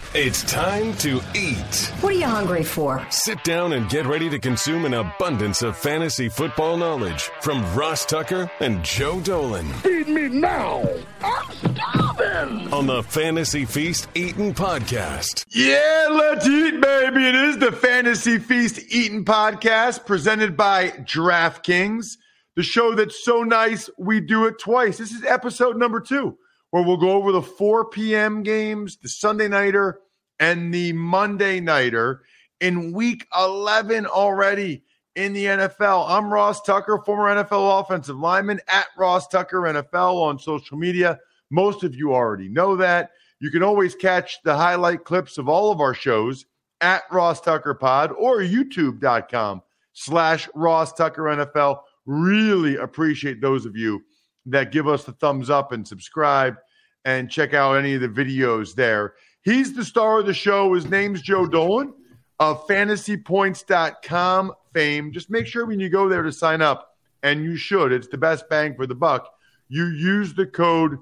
It's time to eat. What are you hungry for? Sit down and get ready to consume an abundance of fantasy football knowledge from Ross Tucker and Joe Dolan. Feed me now. I'm starving. On the Fantasy Feast Eatin' Podcast. Yeah, let's eat, baby. It is the Fantasy Feast Eatin' Podcast presented by DraftKings, the show that's so nice we do it twice. This is episode number 2. Where we'll go over the 4 p.m. games, the Sunday Nighter, and the Monday Nighter in Week 11 already in the NFL. I'm Ross Tucker, former NFL offensive lineman, at Ross Tucker NFL on social media. Most of you already know that. You can always catch the highlight clips of all of our shows at Ross Tucker Pod or youtube.com/Ross Tucker NFL. Really appreciate those of you that give us the thumbs up and subscribe and check out any of the videos there. He's the star of the show. His name's Joe Dolan of fantasypoints.com fame. Just make sure when you go there to sign up, and you should, it's the best bang for the buck, you use the code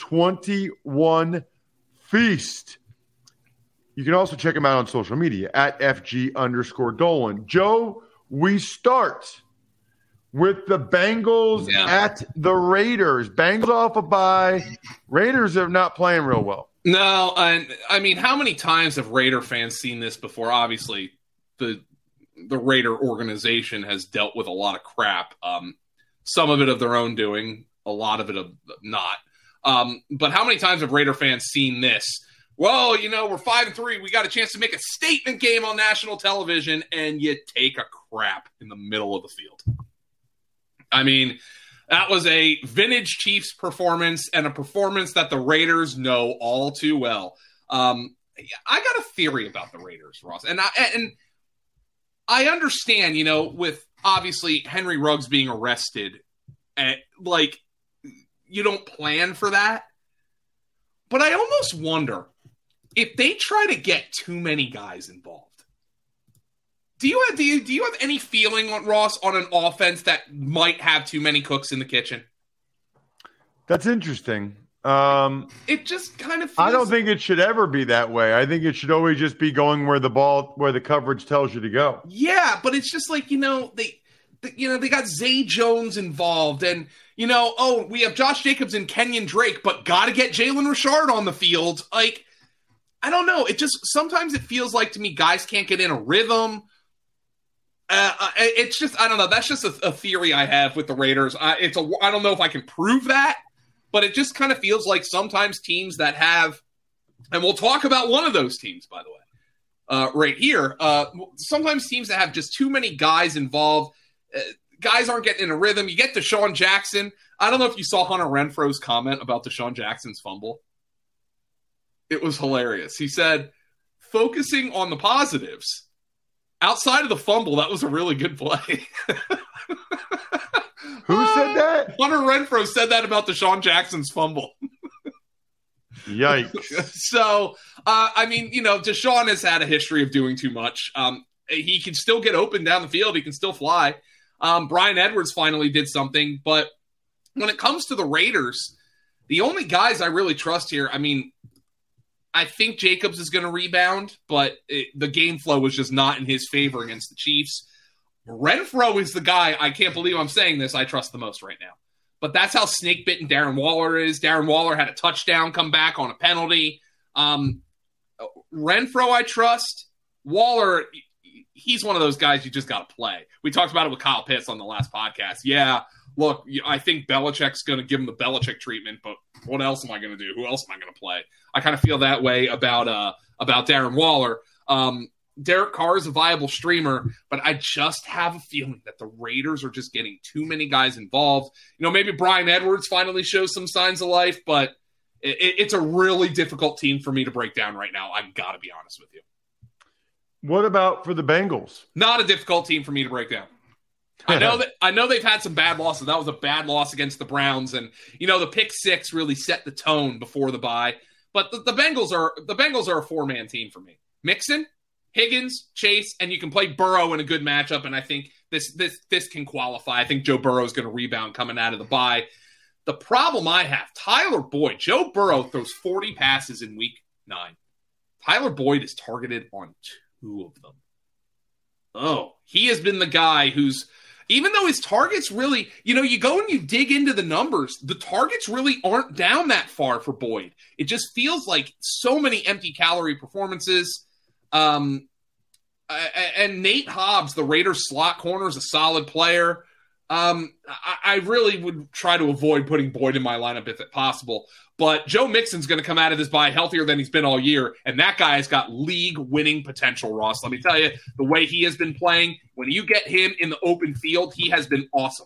21FEAST. You can also check him out on social media at FG_Dolan. Joe, we start with the Bengals at the Raiders. Bengals off a bye. Raiders are not playing real well. No, and I mean, how many times have Raider fans seen this before? Obviously, the Raider organization has dealt with a lot of crap. Some of it of their own doing, a lot of it of not. But how many times have Raider fans seen this? Well, you know, we're 5-3. We got a chance to make a statement game on national television, and you take a crap in the middle of the field. I mean, that was a vintage Chiefs performance and a performance that the Raiders know all too well. I got a theory about the Raiders, Ross. And I understand, you know, with obviously Henry Ruggs being arrested, like, you don't plan for that. But I almost wonder if they try to get too many guys involved. Do you have any feeling on Ross on an offense that might have too many cooks in the kitchen? That's interesting. It just kind of feels... I don't think it should ever be that way. I think it should always just be going where the coverage tells you to go. Yeah, but it's just like, they got Zay Jones involved, and we have Josh Jacobs and Kenyon Drake, but got to get Jalen Richard on the field. Like, I don't know. It just sometimes it feels like to me guys can't get in a rhythm. It's just, I don't know. That's just a theory I have with the Raiders. I don't know if I can prove that, but it just kind of feels like sometimes teams that have, and we'll talk about one of those teams, by the way, right here. Sometimes teams that have just too many guys involved, guys aren't getting in a rhythm. You get Deshaun Jackson. I don't know if you saw Hunter Renfro's comment about Deshaun Jackson's fumble. It was hilarious. He said, focusing on the positives. Outside of the fumble, that was a really good play. Who said that? Hunter Renfrow said that about Deshaun Jackson's fumble. Yikes. So, Deshaun has had a history of doing too much. He can still get open down the field. He can still fly. Bryan Edwards finally did something. But when it comes to the Raiders, the only guys I really trust here, I think Jacobs is going to rebound, but the game flow was just not in his favor against the Chiefs. Renfrow is the guy, I can't believe I'm saying this, I trust the most right now. But that's how snake-bitten Darren Waller is. Darren Waller had a touchdown come back on a penalty. Renfrow I trust. Waller, he's one of those guys you just got to play. We talked about it with Kyle Pitts on the last podcast. Yeah, look, I think Belichick's going to give him the Belichick treatment, but what else am I going to do? Who else am I going to play? I kind of feel that way about Darren Waller. Derek Carr is a viable streamer, but I just have a feeling that the Raiders are just getting too many guys involved. Maybe Bryan Edwards finally shows some signs of life, but it's a really difficult team for me to break down right now. I've got to be honest with you. What about for the Bengals? Not a difficult team for me to break down. I know they've had some bad losses. That was a bad loss against the Browns, and the pick six really set the tone before the bye. But the Bengals are a four-man team for me. Mixon, Higgins, Chase, and you can play Burrow in a good matchup, and I think this can qualify. I think Joe Burrow is going to rebound coming out of the bye. The problem I have, Tyler Boyd, Joe Burrow throws 40 passes in week 9. Tyler Boyd is targeted on 2 of them. Oh, he has been the guy who's, even though his targets really, you go and you dig into the numbers, the targets really aren't down that far for Boyd. It just feels like so many empty calorie performances. And Nate Hobbs, the Raiders slot corner, is a solid player. I really would try to avoid putting Boyd in my lineup if possible. But Joe Mixon's going to come out of this bye healthier than he's been all year, and that guy has got league-winning potential, Ross. Let me tell you, the way he has been playing, when you get him in the open field, he has been awesome.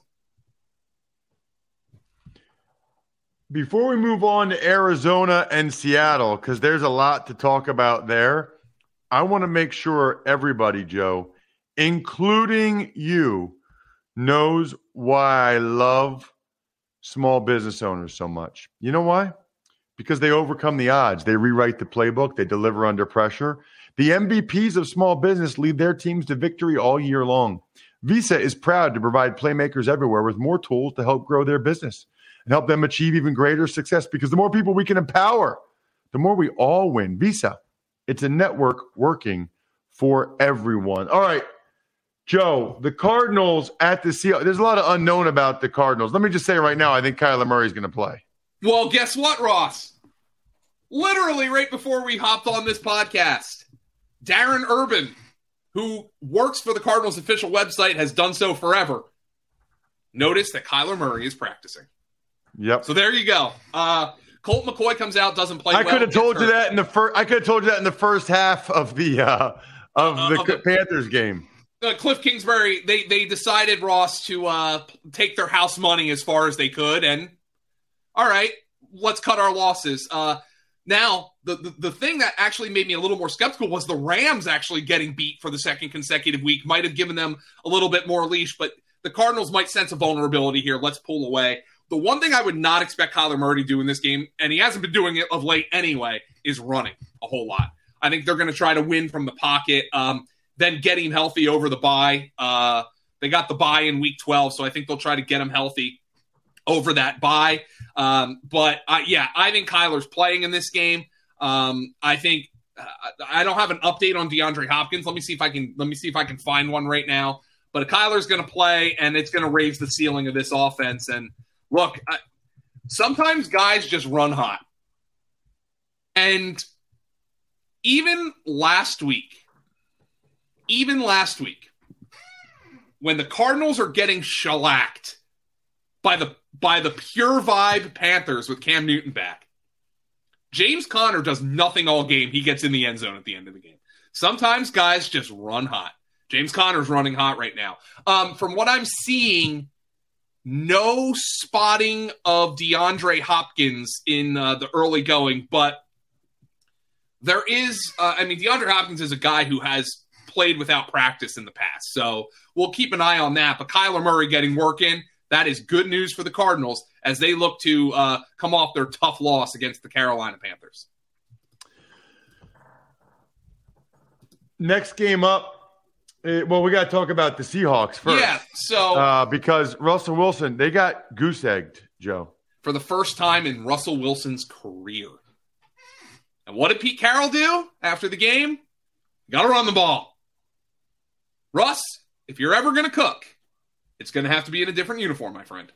Before we move on to Arizona and Seattle, because there's a lot to talk about there, I want to make sure everybody, Joe, including you, knows why I love small business owners so much. You know why? Because they overcome the odds. They rewrite the playbook. They deliver under pressure. The MVPs of small business lead their teams to victory all year long. Visa is proud to provide playmakers everywhere with more tools to help grow their business and help them achieve even greater success, because the more people we can empower, the more we all win. Visa, it's a network working for everyone. All right, Joe, the Cardinals at the Seahawks. There's a lot of unknown about the Cardinals. Let me just say right now, I think Kyler Murray is going to play. Well, guess what, Ross? Literally right before we hopped on this podcast, Darren Urban, who works for the Cardinals' official website, has done so forever, noticed that Kyler Murray is practicing. Yep. So there you go. Colt McCoy comes out, doesn't play. I could have told you that in the first. I could have told you that in the first half of the Panthers game. Cliff Kingsbury, they decided, Ross, to take their house money as far as they could, and all right, let's cut our losses. Now, the thing that actually made me a little more skeptical was the Rams actually getting beat for the second consecutive week. Might have given them a little bit more leash, but the Cardinals might sense a vulnerability here. Let's pull away. The one thing I would not expect Kyler Murray to do in this game, and he hasn't been doing it of late anyway, is running a whole lot. I think they're going to try to win from the pocket, then get him healthy over the bye. They got the bye in week 12, so I think they'll try to get him healthy over that bye. But I think Kyler's playing in this game. I think I don't have an update on DeAndre Hopkins. Let me see if I can find one right now. But Kyler's going to play, and it's going to raise the ceiling of this offense. And look, sometimes guys just run hot. And even last week, when the Cardinals are getting shellacked by the pure vibe Panthers with Cam Newton back, James Conner does nothing all game. He gets in the end zone at the end of the game. Sometimes guys just run hot. James Conner's running hot right now. From what I'm seeing, no spotting of DeAndre Hopkins in the early going, but there is, DeAndre Hopkins is a guy who has played without practice in the past, so we'll keep an eye on that. But Kyler Murray getting work in, that is good news for the Cardinals as they look to come off their tough loss against the Carolina Panthers. Next game up, we got to talk about the Seahawks first. Yeah, so because Russell Wilson, they got goose-egged, Joe. For the first time in Russell Wilson's career. And what did Pete Carroll do after the game? Got to run the ball. Russ, if you're ever going to cook, it's going to have to be in a different uniform, my friend.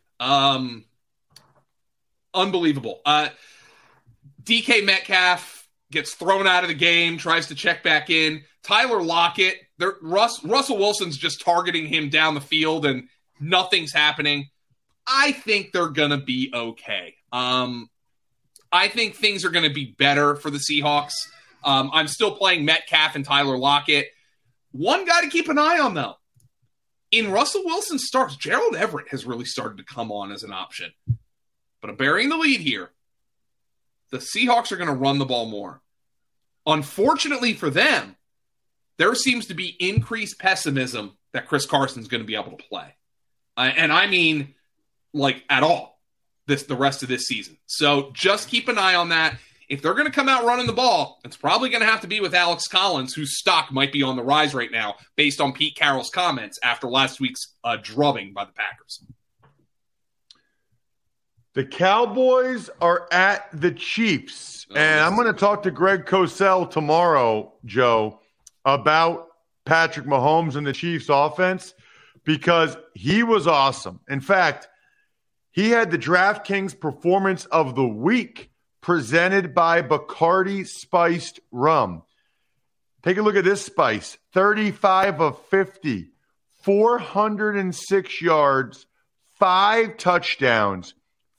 Unbelievable. DK Metcalf gets thrown out of the game, tries to check back in. Tyler Lockett, Russell Wilson's just targeting him down the field, and nothing's happening. I think they're going to be okay. I think things are going to be better for the Seahawks. I'm still playing Metcalf and Tyler Lockett. One guy to keep an eye on, though. In Russell Wilson's starts, Gerald Everett has really started to come on as an option. But I'm burying the lead here. The Seahawks are going to run the ball more. Unfortunately for them, there seems to be increased pessimism that Chris Carson's going to be able to play. And I mean, like, at all, the rest of this season. So just keep an eye on that. If they're going to come out running the ball, it's probably going to have to be with Alex Collins, whose stock might be on the rise right now based on Pete Carroll's comments after last week's drubbing by the Packers. The Cowboys are at the Chiefs. And I'm going to talk to Greg Cosell tomorrow, Joe, about Patrick Mahomes and the Chiefs offense because he was awesome. In fact, he had the DraftKings Performance of the Week presented by Bacardi Spiced Rum. Take a look at this spice. 35 of 50, 406 yards, 5 touchdowns,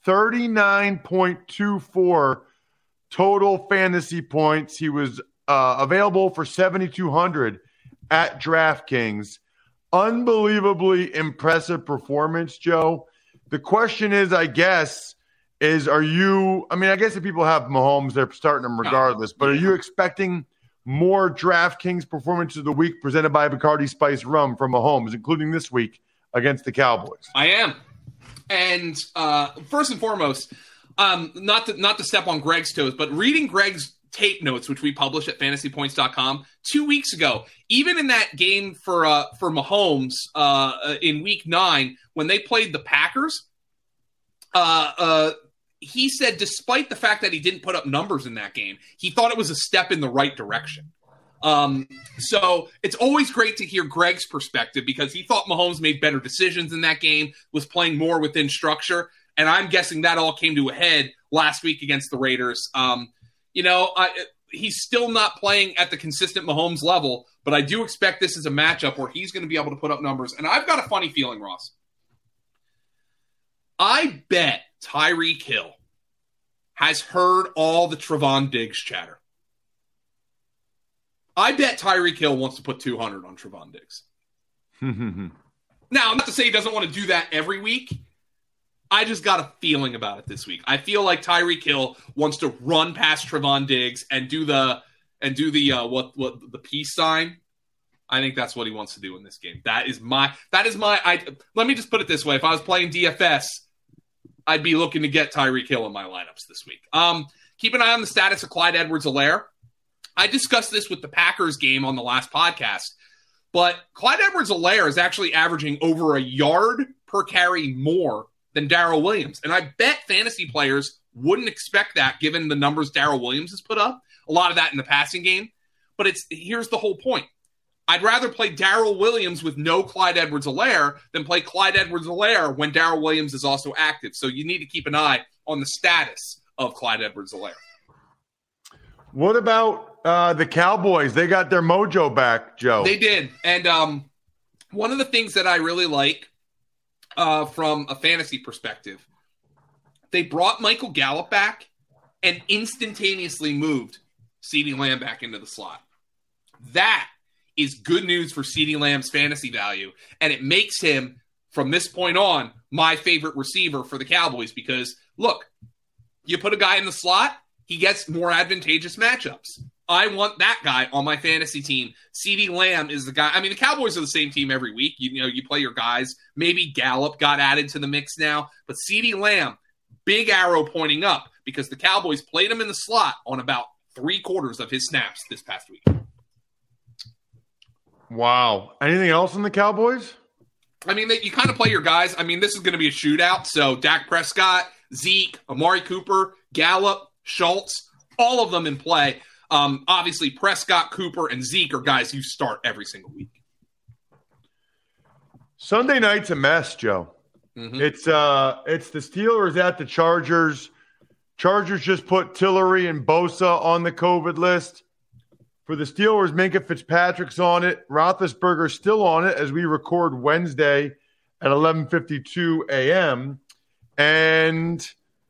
39.24 total fantasy points. He was available for 7,200 at DraftKings. Unbelievably impressive performance, Joe. The question is, I guess if people have Mahomes, they're starting him regardless, but are you expecting more DraftKings Performance of the Week presented by Bacardi Spice Rum from Mahomes, including this week against the Cowboys? I am. And first and foremost, not to step on Greg's toes, but reading Greg's tape notes, which we published at fantasypoints.com 2 weeks ago, even in that game for Mahomes in week 9, when they played the Packers, he said despite the fact that he didn't put up numbers in that game, he thought it was a step in the right direction. So it's always great to hear Greg's perspective because he thought Mahomes made better decisions in that game, was playing more within structure. And I'm guessing that all came to a head last week against the Raiders. He's still not playing at the consistent Mahomes level, but I do expect this is a matchup where he's going to be able to put up numbers. And I've got a funny feeling, Ross. I bet Tyreek Hill has heard all the Trevon Diggs chatter. I bet Tyreek Hill wants to put 200 on Trevon Diggs. Now, not to say he doesn't want to do that every week. I just got a feeling about it this week. I feel like Tyreek Hill wants to run past Trevon Diggs and do the peace sign. I think that's what he wants to do in this game. Let me just put it this way. If I was playing DFS, I'd be looking to get Tyreek Hill in my lineups this week. Keep an eye on the status of Clyde Edwards-Helaire. I discussed this with the Packers game on the last podcast, but Clyde Edwards-Helaire is actually averaging over a yard per carry more than Darrell Williams. And I bet fantasy players wouldn't expect that given the numbers Darrell Williams has put up. A lot of that in the passing game. But here's the whole point. I'd rather play Darrell Williams with no Clyde Edwards-Helaire than play Clyde Edwards-Helaire when Darrell Williams is also active. So you need to keep an eye on the status of Clyde Edwards-Helaire. What about the Cowboys? They got their mojo back, Joe. They did. And one of the things that I really like from a fantasy perspective, they brought Michael Gallup back and instantaneously moved CeeDee Lamb back into the slot. That is good news for CeeDee Lamb's fantasy value, and it makes him, from this point on, my favorite receiver for the Cowboys because, look, you put a guy in the slot, he gets more advantageous matchups. I want that guy on my fantasy team. CeeDee Lamb is the guy. I mean, the Cowboys are the same team every week. You play your guys. Maybe Gallup got added to the mix now, but CeeDee Lamb, big arrow pointing up because the Cowboys played him in the slot on about 3/4 of his snaps this past week. Wow. Anything else on the Cowboys? I mean, you kind of play your guys. I mean, this is going to be a shootout. So Dak Prescott, Zeke, Amari Cooper, Gallup, Schultz, all of them in play. Obviously, Prescott, Cooper, and Zeke are guys you start every single week. Sunday night's a mess, Joe. Mm-hmm. It's the Steelers at the Chargers. Chargers just put Tillery and Bosa on the COVID list. For the Steelers, Minkah Fitzpatrick's on it. Roethlisberger's still on it as we record Wednesday at 11:52 a.m. And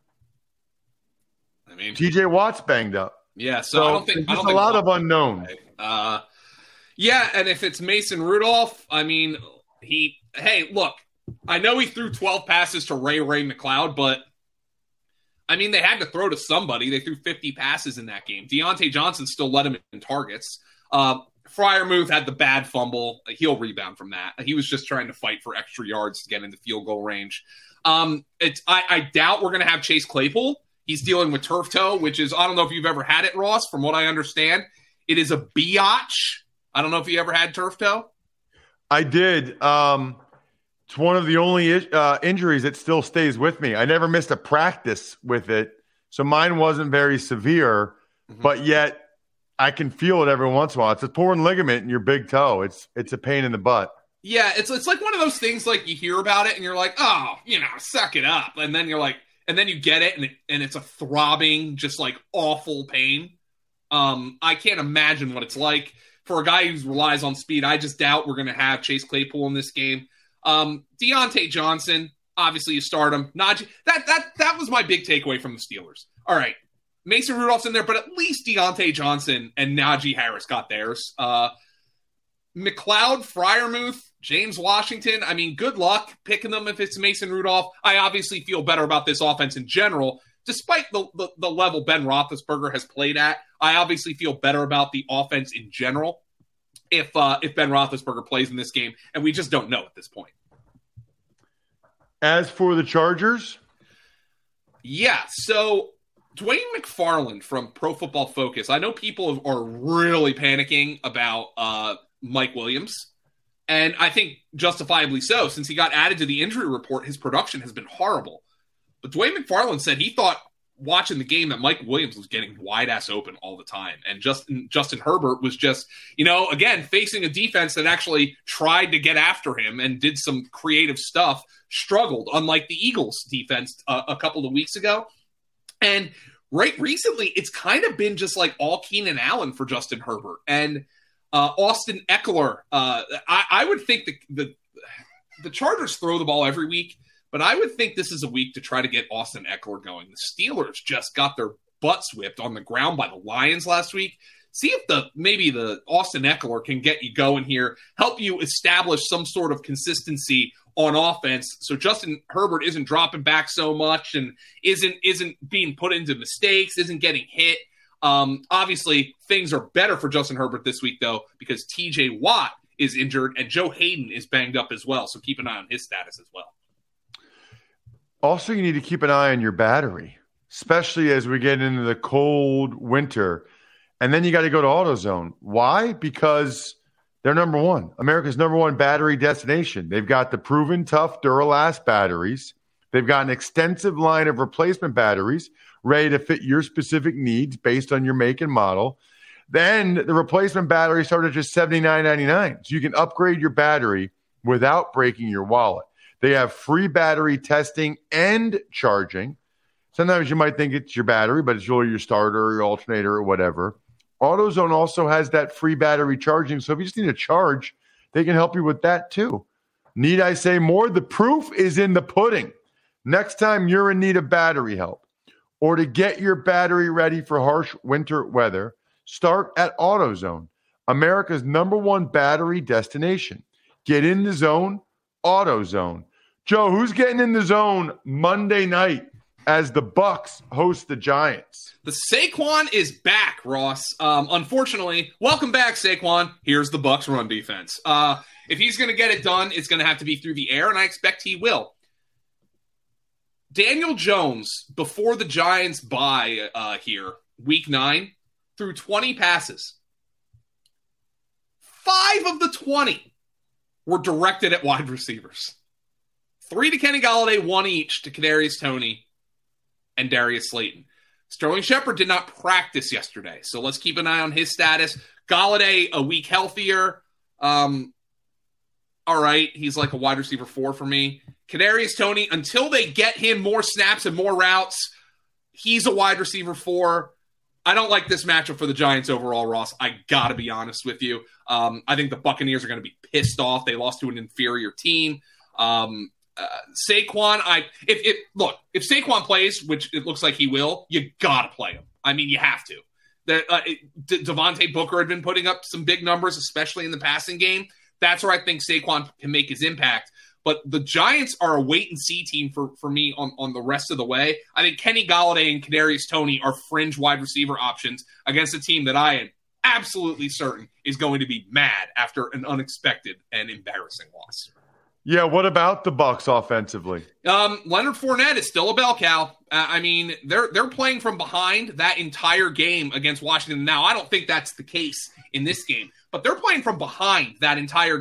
TJ Watt's banged up. Yeah, so I don't think a lot of unknown. Yeah, and if it's Mason Rudolph, I mean, look, I know he threw 12 passes to Ray McLeod, but I mean, they had to throw to somebody. They threw 50 passes in that game. Deontay Johnson still led him in targets. Freiermuth had the bad fumble. He'll rebound from that. He was just trying to fight for extra yards to get into field goal range. I doubt we're going to have Chase Claypool. He's dealing with turf toe, which is, I don't know if you've ever had it, Ross. From what I understand, it is a biatch. I don't know if you ever had turf toe. I did. It's one of the only injuries that still stays with me. I never missed a practice with it, so mine wasn't very severe, but yet I can feel it every once in a while. It's a torn ligament in your big toe. It's a pain in the butt. Yeah, it's like one of those things like you hear about it and you're like, oh, suck it up. And then you're like, and then you get it and it's a throbbing, just like awful pain. I can't imagine what it's like for a guy who relies on speed. I just doubt we're going to have Chase Claypool in this game. Deontay Johnson, obviously you start him. Najee, that was my big takeaway from the Steelers. All right, Mason Rudolph's in there, but at least Deontay Johnson and Najee Harris got theirs. McLeod, Freiermuth, James Washington. I mean, good luck picking them if it's Mason Rudolph. I obviously feel better about this offense in general, despite the level Ben Roethlisberger has played at. I obviously feel better about the offense in general if Ben Roethlisberger plays in this game, and we just don't know at this point. As for the Chargers? Yeah, so Dwayne McFarland from Pro Football Focus, I know people are really panicking about Mike Williams, and I think justifiably so. Since he got added to the injury report, his production has been horrible. But Dwayne McFarland said he thought watching the game that Mike Williams was getting wide-ass open all the time. And Justin Herbert was just, again, facing a defense that actually tried to get after him and did some creative stuff, struggled, unlike the Eagles defense a couple of weeks ago. And right recently, it's kind of been just like all Keenan Allen for Justin Herbert. And Austin Eckler, I would think the Chargers throw the ball every week, but I would think this is a week to try to get Austin Eckler going. The Steelers just got their butts whipped on the ground by the Lions last week. See if maybe the Austin Eckler can get you going here, help you establish some sort of consistency on offense so Justin Herbert isn't dropping back so much and isn't being put into mistakes, isn't getting hit. Obviously, things are better for Justin Herbert this week, though, because TJ Watt is injured and Joe Hayden is banged up as well. So keep an eye on his status as well. Also, you need to keep an eye on your battery, especially as we get into the cold winter. And then you got to go to AutoZone. Why? Because they're number one, America's number one battery destination. They've got the proven tough Duralast batteries. They've got an extensive line of replacement batteries ready to fit your specific needs based on your make and model. Then the replacement batteries start at just $79.99. So you can upgrade your battery without breaking your wallet. They have free battery testing and charging. Sometimes you might think it's your battery, but it's really your starter or your alternator or whatever. AutoZone also has that free battery charging. So if you just need a charge, they can help you with that too. Need I say more? The proof is in the pudding. Next time you're in need of battery help or to get your battery ready for harsh winter weather, start at AutoZone, America's number one battery destination. Get in the zone, AutoZone. Joe, who's getting in the zone Monday night as the Bucs host the Giants? The Saquon is back, Ross. Unfortunately, welcome back, Saquon. Here's the Bucs run defense. If he's going to get it done, it's going to have to be through the air, and I expect he will. Daniel Jones, before the Giants bye here, week 9, threw 20 passes. 5 of the 20 were directed at wide receivers. 3 to Kenny Golladay, 1 each to Kadarius Toney and Darius Slayton. Sterling Shepard did not practice yesterday, so let's keep an eye on his status. Golladay, a week healthier. All right, he's like a wide receiver 4 for me. Kadarius Toney, until they get him more snaps and more routes, he's a wide receiver 4. I don't like this matchup for the Giants overall, Ross. I got to be honest with you. I think the Buccaneers are going to be pissed off. They lost to an inferior team. Saquon, if Saquon plays, which it looks like he will, you got to play him. I mean, you have to. Devontae Booker had been putting up some big numbers, especially in the passing game. That's where I think Saquon can make his impact. But the Giants are a wait-and-see team for me on the rest of the way. I think Kenny Golladay and Kadarius Toney are fringe wide receiver options against a team that I am absolutely certain is going to be mad after an unexpected and embarrassing loss. Yeah, what about the Bucs offensively? Leonard Fournette is still a bell cow. I mean, they're playing from behind that entire game against Washington. Now, I don't think that's the case in this game, but they're playing from behind that entire game.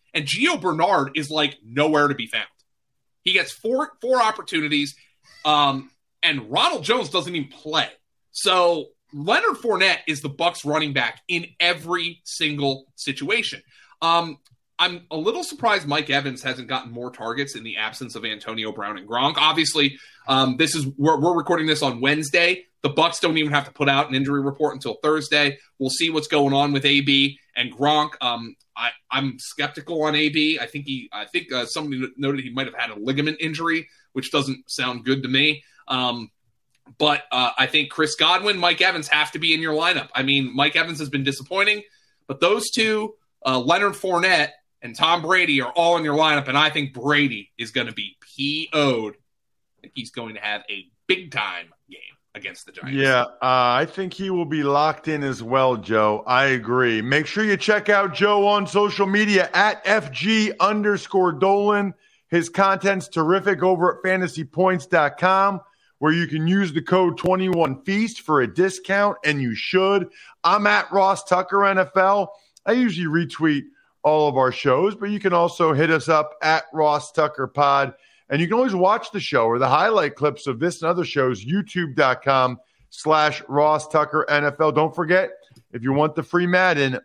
And Gio Bernard is like nowhere to be found. He gets four opportunities, and Ronald Jones doesn't even play. So Leonard Fournette is the Bucs running back in every single situation. I'm a little surprised Mike Evans hasn't gotten more targets in the absence of Antonio Brown and Gronk. Obviously, we're recording this on Wednesday. The Bucs don't even have to put out an injury report until Thursday. We'll see what's going on with AB and Gronk. I'm skeptical on AB. I think somebody noted he might have had a ligament injury, which doesn't sound good to me. But I think Chris Godwin, Mike Evans have to be in your lineup. I mean, Mike Evans has been disappointing, but those two, Leonard Fournette and Tom Brady, are all in your lineup, and I think Brady is going to be PO'd. I think he's going to have a big-time game against the Giants. Yeah, I think he will be locked in as well, Joe. I agree. Make sure you check out Joe on social media at FG_Dolan. His content's terrific over at fantasypoints.com, where you can use the code 21Feast for a discount, and you should. I'm at Ross Tucker NFL. I usually retweet all of our shows, but you can also hit us up at Ross Tucker Pod. And you can always watch the show or the highlight clips of this and other shows, youtube.com/Ross Tucker NFL. Don't forget, if you want the free Madden,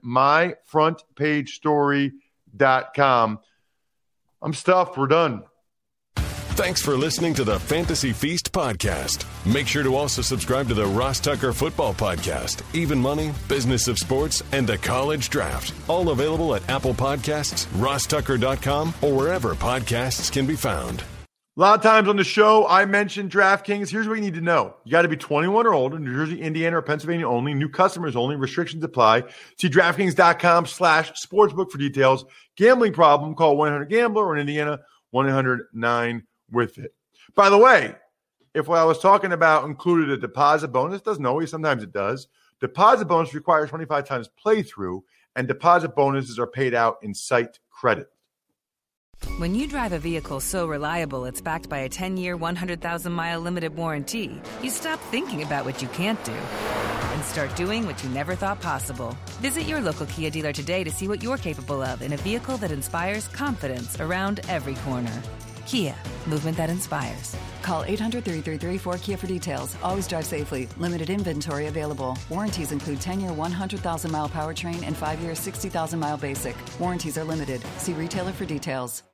myfrontpagestory.com. I'm stuffed. We're done. Thanks for listening to the Fantasy Feast podcast. Make sure to also subscribe to the Ross Tucker Football Podcast, Even Money, Business of Sports, and the College Draft. All available at Apple Podcasts, rosstucker.com, or wherever podcasts can be found. A lot of times on the show, I mentioned DraftKings. Here's what you need to know. You got to be 21 or older, New Jersey, Indiana, or Pennsylvania only. New customers only. Restrictions apply. See DraftKings.com/sportsbook for details. Gambling problem, call 1-800-GAMBLER, or in Indiana, 1-800-9-WITH-IT. By the way, if what I was talking about included a deposit bonus, doesn't always, sometimes it does. Deposit bonus requires 25 times playthrough, and deposit bonuses are paid out in site credit. When you drive a vehicle so reliable it's backed by a 10-year, 100,000-mile limited warranty, you stop thinking about what you can't do and start doing what you never thought possible. Visit your local Kia dealer today to see what you're capable of in a vehicle that inspires confidence around every corner. Kia, movement that inspires. Call 800-333-4KIA for details. Always drive safely. Limited inventory available. Warranties include 10-year, 100,000-mile powertrain and 5-year, 60,000-mile basic. Warranties are limited. See retailer for details.